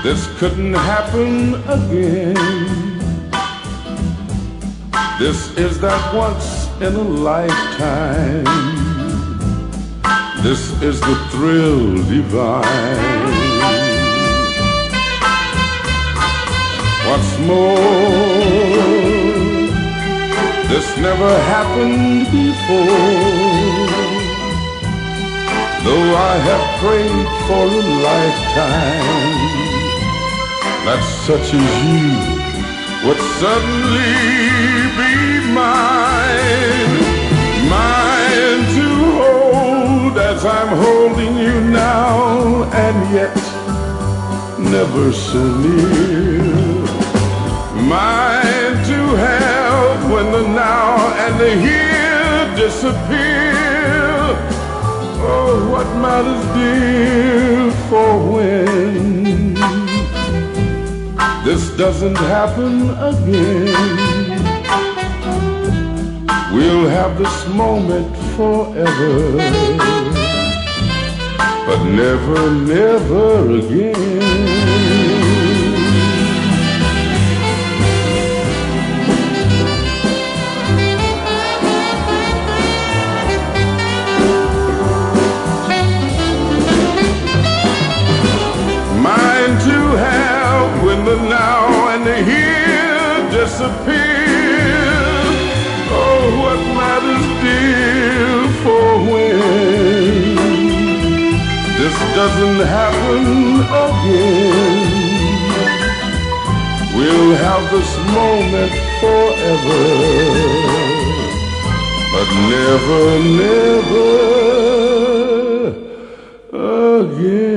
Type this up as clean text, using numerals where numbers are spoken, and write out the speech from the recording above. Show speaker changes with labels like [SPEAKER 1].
[SPEAKER 1] This couldn't happen again. This is that once in a lifetime. This is the thrill divine. What's more, this never happened before. Though I have prayed for a lifetime that such as you would suddenly be mine. Mine to hold as I'm holding you now, and yet never so near. Mine to have when the now and the here disappear. Oh, what matters, dear, for when this doesn't happen again. We'll have this moment forever, but never, never again. To have when the now and the here disappear. Oh, what matters, dear, for when this doesn't happen again. We'll have this moment forever, but never, never again.